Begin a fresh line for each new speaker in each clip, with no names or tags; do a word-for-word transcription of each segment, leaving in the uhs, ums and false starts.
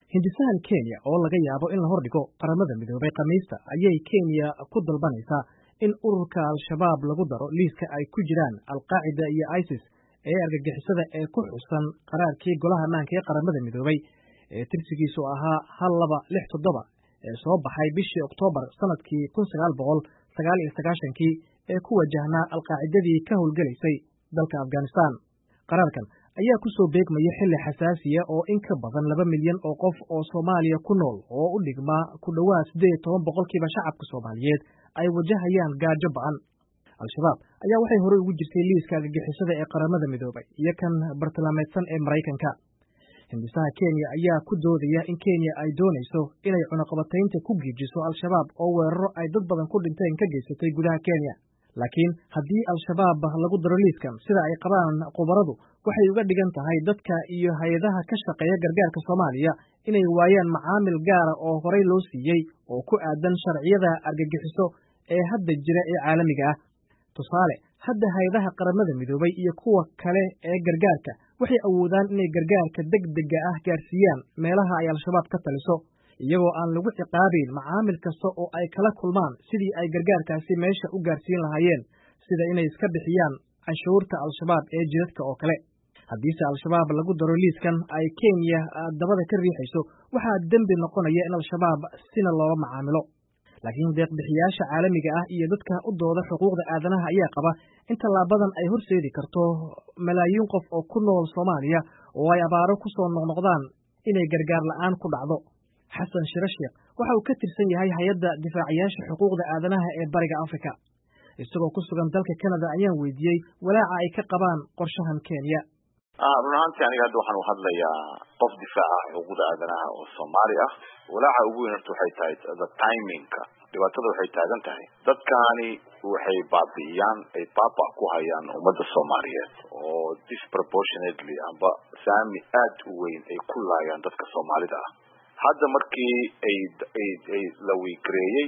hindisahan Kenya oo laga yaabo in la hordhigo qaramada midoobay Khamiista ayay Kenya ku dalbanaysaa in ururka Al-Shabaab lagu daro liiska ay ku jiraan Al-Qaacida iyo ISIS ee argagixisada ee ku xusan qaraarkii golaha ammaanka ee qaramada midoobay ee tirsigiisu ahaa hal laba lix toddoba ee soo baxay bishii Oktoobar sanadkii kun sagaal boqol sagaal iyo sagaashankii ee ku wajahnaa Al-Qaacidadii ka howlgalaysay dalka Afghanistan. Qaraarkan ayaa ku soo beegmaya xilli xasaasiya oo in ka badan laba milyan oo qof oo Soomaaliya ku nool oo u dhigma ku dhowaad siddeed iyo toban boqolkiiba shacabka Soomaaliyeed ay wajahayaan gaajo ba'an. Al-Shabaab ayaa waxay horey ugu jirtay liiska argagixisada ee qaramada midoobay iyo kan bartilmaameedsan ee Maraykanka. Hindisaha Kenya ayaa ku doodaya in Kenya ay doonayso inay cunaqabataynta ku giijiso Al-Shabaab oo weeraro ay dad badan ku dhinteen ka geysatay gudaha Kenya. Laakiin haddii Al-Shabaab lagu daro liiskan sida ay qabaan khubaradu waxay uga dhigan tahay dadka iyo hay-adaha ka shaqeeya gargaarka Soomaaliya inay waayaan macaamil gaara oo horey loo siiyey oo ku aadan sharciyada argagixiso ee hadda jira ee caalamiga ah. Tusaale, hadda hay-adaha qaramada midoobay iyo kuwa kale ee gargaarka waxay awoodaan inay gargaarka degdega ah gaarsiiyaan meelaha ay Al-Shabaab ka taliso iyagoo aan lagu ciqaabayn macaamil kasta oo ay kala kulmaan sidii ay gargaarkaasi meesha u gaarsiin lahaayeen sida inay iska bixiyaan canshuurta Al-Shabaab ee jidadka oo kale. Haddiise Al-Shabaab lagu daro liiskan ay Kenya dabada ka riixayso waxaa dembi noqonaya in Al-Shabaab sina loola macaamilo. Laakiin deeq-bixiyaasha caalamiga ah iyo dadka u dooda xuquuqda aadanaha ayaa qaba in tallaabadan ay horseedi karto malaayiin qof oo ku nool Soomaaliya oo ay abaaro ku soo noqnoqdaan inay gargaar la'aan ku dhacdo. Xasan Shire Sheekh waxa uu ka tirsan yahay hay'adda difaacayaasha xuquuqda aadanaha ee Bariga Afrika. Isagoo ku sugan dalka Canada ayaan weydiiyey walaaca ay ka qabaan qorshahan Kenya.
run ahaantii aniga hadda waxaan u hadlayaa qof difaaca xuquuqda aadanaha oo Soomaali ah. walaaca ugu weyn horta waxay tahay the timing-ka. dhibaatada waxay taagan tahay dadkaani waxay baabi'iyaan ay baaba ku hayaan ummadda Soomaaliyeed oo disproportionately amba saami aad u weyn ay ku laayaan dadka Soomaalida ah. hadda markii ay ay ay la wiigareeyay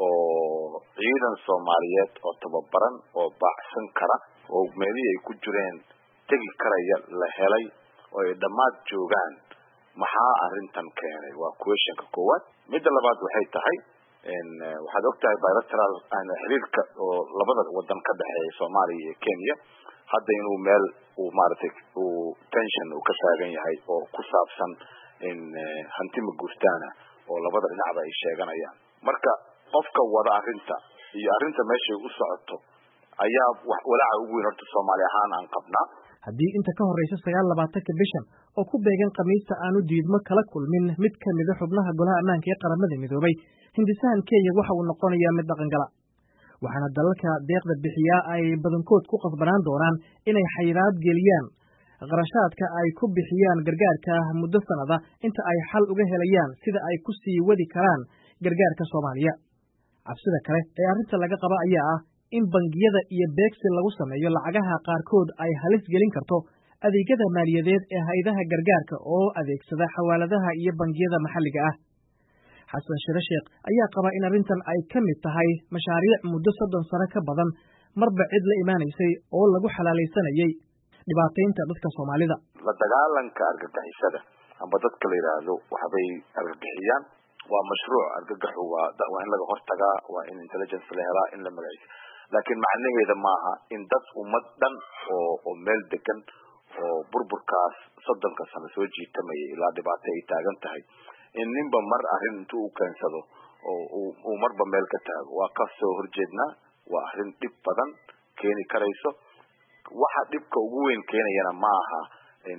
oo ciidan Soomaaliyeed oo tababaran oo baacsan kara oo meelihii ay ku jireen tegi karaya la helay oo ay dhammaad joogaan maxaa arrintan keenay waa question-ka koowaad. midda labaad waxay tahay in waxaad ogtahay bilateral aan xiriirka oo labada wadan ka dhaxeeya Soomaaliya iyo Kenya hadda inuu meel uu maartay uu tension uu ka taagan yahay oo ku saabsan in hanti ma gurtaana oo labada dhinacba ay sheeganayaan. marka qofka wada arrinta iyo arrinta meesha u socoto ayaa wax walaaca ugu weyn horta Soomaali ahaan aan qabnaa.
haddii inta ka horeysa sagaal iyo labaatanka bishan oo ku beegan Khamiista aanu diidmo kala kulmin mid ka mid ah xubnaha golaha ammaanka ee qaramada midoobay, hindisahan Kenya waxa uu noqonayaa mid dhaqan gala. waxaana dalalka deeqda bixiya ay badankood ku qasbanaan doonaan inay xayiraad geliyaan qarashaadka ay ku bixiyaan gargaarka muddo sanada inta ay xal uga helayaan sida ay ku sii wadi karaan gargaarka Soomaaliya. Cabsida kale ee arrinta laga qaba ayaa ah in bangiyada iyo beegsi lagu sameeyo lacagaha qaarkood ay halis gelin karto adeegyada maaliyadeed ee hay'adaha gargaarka oo adeegsada xawaaladaha iyo bangiyada maxalliga ah. Xasan Shire Sheekh ayaa qaba in arrintan ay ka mid tahay mashaariic muddo soddon sano ka badan marba cid la imaanaysay oo lagu xalaalaysanayay dhibaataynta dadka Soomaalida.
la dagaalanka argagixisada amba dadka la yiraahdo waxbay argagixiyaan waa mashruuc argagaxu waa waa in laga hortagaa waa in intelligence la helaa in la magaciisa. laakiin macnaheedu maaha in dad ummad dhan oo oo meel degan oo burburkaas soddonka sano soo jiitamay ilaa dhibaato ay taagan tahay in ninba mar arrin intuu u keensado oo uu marba meel ka taago waa ka soo horjeednaa. waa arrin dhib badan keeni karayso. waxa dhibka ugu weyn keenayana maaha in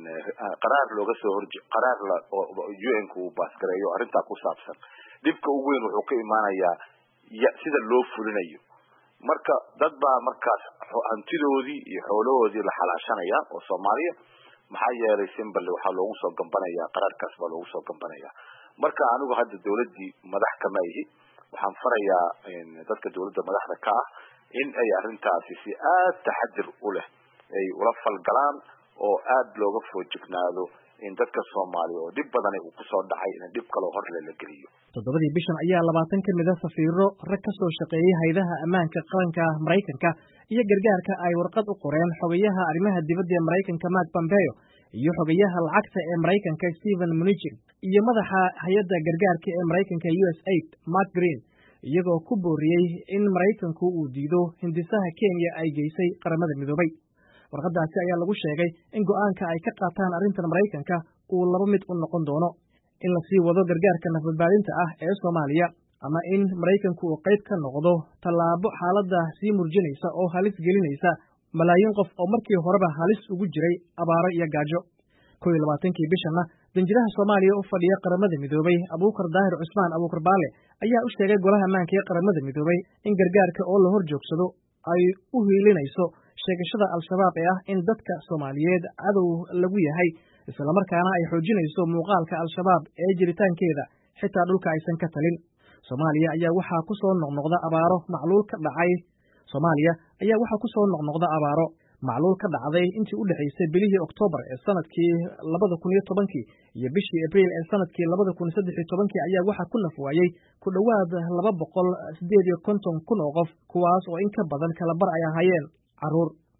qaraar looga soo horje qaraar la U N ku baaskareeyo arrinta ku saabsan. dhibka ugu weyn wuxuu ka imaanayaa sida loo fulinayo. marka dad baa markaas hantidoodii iyo xoolahoodii la xalaashanaya oo Soomaaliya maxaa yeelay simple waxa loogu soo gambanayaa qaraarkaas baa loogu soo gambanayaa. marka anigu hadda dawladii madax kama ihi waxaan farayaa in dadka dawladda madaxda ka ah in ay arrintaasi si aad taxadir u leh ay ula falgalaan oo aad looga foojignaado in dadka Soomaaliya oo dib badan uu ku soo dhacay in dib kale hor la geliyo.
toddobadii bishan ayaa labaatan ka mid ah safiiro rag ka soo shaqeeyay hay'adaha ammaanka qaranka Maraykanka iyo gargaarka ay warqad u qoreen xogayaha arrimaha dibadda ee Maraykanka Mike Pompeo iyo xogayaha lacagta ee Maraykanka Steven Mnuchin iyo madaxa hay-adda gargaarka ee Maraykanka U S A I D Mark Green iyagoo ku booriyey in Maraykanku uu diido hindisaha Kenya ay geysay qaramada midoobay. Warqadaasi ayaa lagu sheegay in go'aanka ay ka qaataan arrintan Maraykanka uu laba mid u noqon doono: in la sii wado gargaarka nafbadbaadinta ah ee Soomaaliya, ama in Maraykanku uu qayb ka noqdo tallaabo xaaladda sii murjinaysa oo halis gelinaysa malaayiin qof oo markii horeba halis ugu jiray abaaro iyo gaajo. kow iyo labaatankii bishanna danjiraha Soomaaliya u fadhiya qaramada midoobay Abuukar Daahir Cusmaan Abuukar Baale ayaa u sheegay golaha ammaanka ee qaramada midoobay in gargaarka oo la hor joogsado ay u hiilinayso sheegashada Al-Shabaab ee ah in dadka Soomaaliyeed cadow lagu yahay, isla markaana ay xoojinayso muuqaalka Al-Shabaab ee jiritaankeeda xitaa dhulka aysan ka talin. Soomaaliya ayaa waxaa ku soo noqnoqda abaaro macluul ka dhacay Soomaaliya ayaa waxaa ku soo noqnoqda abaaro macluul ka dhacday intii u dhaxaysay bilihii Oktoobar ee sanadkii labada kun iyo tobankii iyo bishii Abriil ee sanadkii labada kun saddex iyo tobankii ayaa waxaa ku naf waayey ku dhowaad laba boqol sideed iyo konton kun oo qof, kuwaas oo in ka badan kala bar ay ahaayeen carruur.